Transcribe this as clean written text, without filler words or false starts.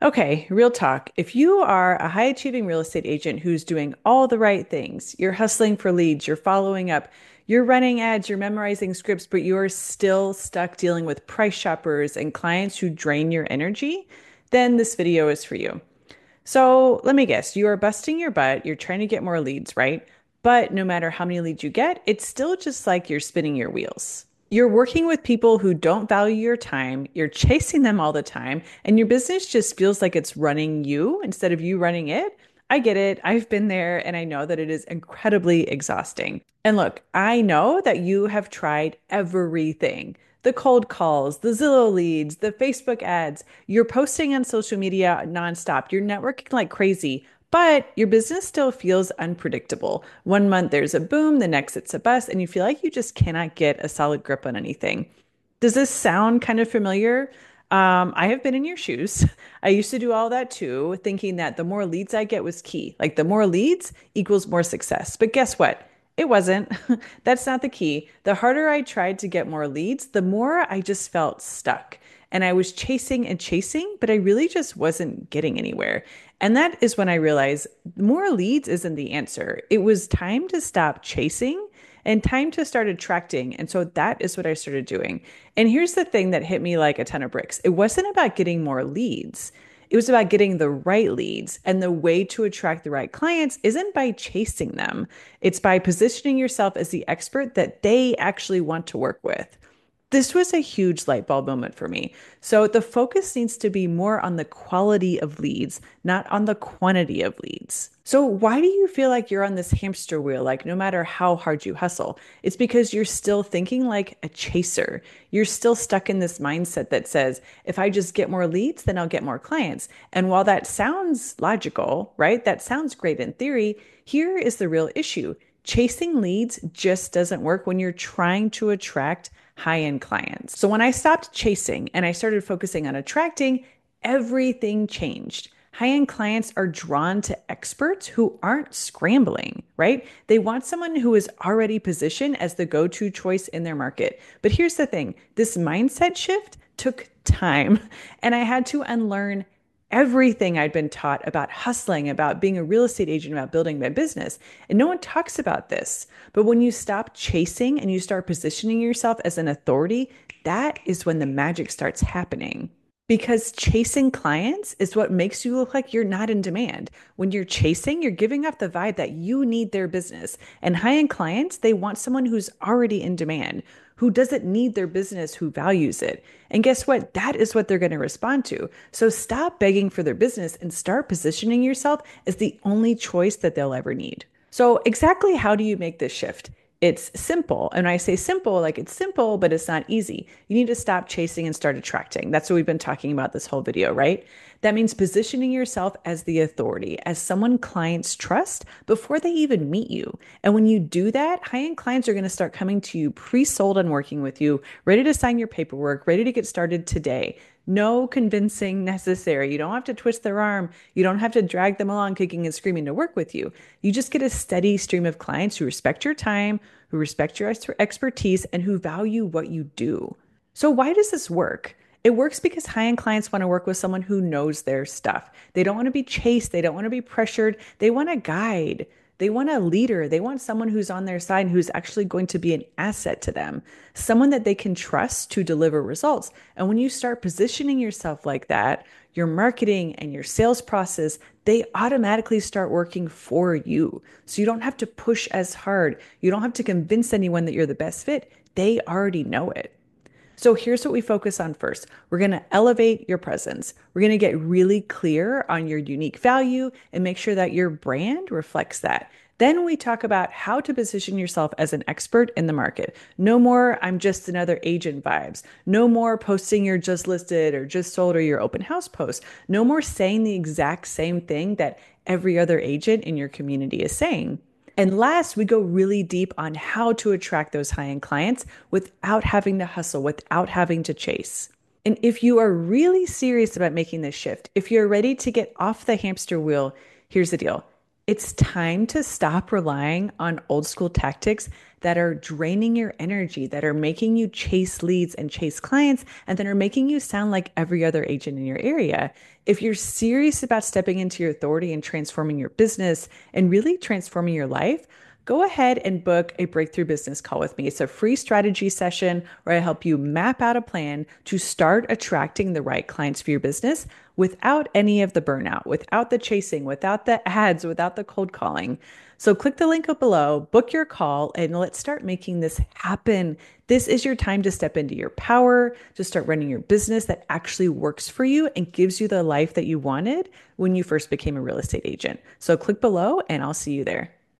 Okay, real talk. If you are a high achieving real estate agent who's doing all the right things, you're hustling for leads, you're following up, you're running ads, you're memorizing scripts, but you're still stuck dealing with price shoppers and clients who drain your energy, then this video is for you. So let me guess, you are busting your butt, you're trying to get more leads, right? But no matter how many leads you get, it's still just like you're spinning your wheels. You're working with people who don't value your time, you're chasing them all the time, and your business just feels like it's running you instead of you running it. I get it. I've been there and I know that it is incredibly exhausting. And look, I know that you have tried everything. The cold calls, the Zillow leads, the Facebook ads. You're posting on social media nonstop. You're networking like crazy, but your business still feels unpredictable. One month there's a boom, the next it's a bust, and you feel like you just cannot get a solid grip on anything. Does this sound kind of familiar? I have been in your shoes. I used to do all that too, thinking that the more leads I get was key. Like the more leads equals more success. But guess what? It wasn't. That's not the key. The harder I tried to get more leads, the more I just felt stuck. And I was chasing and chasing, but I really just wasn't getting anywhere. And that is when I realized more leads isn't the answer. It was time to stop chasing and time to start attracting. And so that is what I started doing. And here's the thing that hit me like a ton of bricks. It wasn't about getting more leads. It was about getting the right leads. And the way to attract the right clients isn't by chasing them. It's by positioning yourself as the expert that they actually want to work with. This was a huge light bulb moment for me. So the focus needs to be more on the quality of leads, not on the quantity of leads. So why do you feel like you're on this hamster wheel, like no matter how hard you hustle? It's because you're still thinking like a chaser. You're still stuck in this mindset that says, if I just get more leads, then I'll get more clients. And while that sounds logical, right? That sounds great in theory. Here is the real issue. Chasing leads just doesn't work when you're trying to attract high-end clients. So when I stopped chasing and I started focusing on attracting, everything changed. High-end clients are drawn to experts who aren't scrambling, right? They want someone who is already positioned as the go-to choice in their market. But here's the thing, this mindset shift took time, and I had to unlearn everything I'd been taught about hustling, about being a real estate agent, about building my business. And no one talks about this. But when you stop chasing and you start positioning yourself as an authority, that is when the magic starts happening. Because chasing clients is what makes you look like you're not in demand. When you're chasing, you're giving off the vibe that you need their business. And high-end clients, they want someone who's already in demand, who doesn't need their business, who values it. And guess what? That is what they're going to respond to. So stop begging for their business and start positioning yourself as the only choice that they'll ever need. So exactly how do you make this shift? It's simple. And I say simple, like it's simple, but it's not easy. You need to stop chasing and start attracting. That's what we've been talking about this whole video, right? That means positioning yourself as the authority, as someone clients trust before they even meet you. And when you do that, high-end clients are going to start coming to you pre-sold and working with you, ready to sign your paperwork, ready to get started today. No convincing necessary. You don't have to twist their arm. You don't have to drag them along kicking and screaming to work with you. You just get a steady stream of clients who respect your time, who respect your expertise, and who value what you do. So, why does this work? It works because high-end clients want to work with someone who knows their stuff. They don't want to be chased. They don't want to be pressured. They want a guide. They want a leader. They want someone who's on their side and who's actually going to be an asset to them, someone that they can trust to deliver results. And when you start positioning yourself like that, your marketing and your sales process, they automatically start working for you. So you don't have to push as hard. You don't have to convince anyone that you're the best fit. They already know it. So here's what we focus on first. We're going to elevate your presence. We're going to get really clear on your unique value and make sure that your brand reflects that. Then we talk about how to position yourself as an expert in the market. No more, I'm just another agent vibes. No more posting your just listed or just sold or your open house post. No more saying the exact same thing that every other agent in your community is saying. And last, we go really deep on how to attract those high-end clients without having to hustle, without having to chase. And if you are really serious about making this shift, if you're ready to get off the hamster wheel, here's the deal. It's time to stop relying on old school tactics that are draining your energy, that are making you chase leads and chase clients, and that are making you sound like every other agent in your area. If you're serious about stepping into your authority and transforming your business and really transforming your life, go ahead and book a breakthrough business call with me. It's a free strategy session where I help you map out a plan to start attracting the right clients for your business without any of the burnout, without the chasing, without the ads, without the cold calling. So click the link up below, book your call, and let's start making this happen. This is your time to step into your power, to start running your business that actually works for you and gives you the life that you wanted when you first became a real estate agent. So click below, and I'll see you there.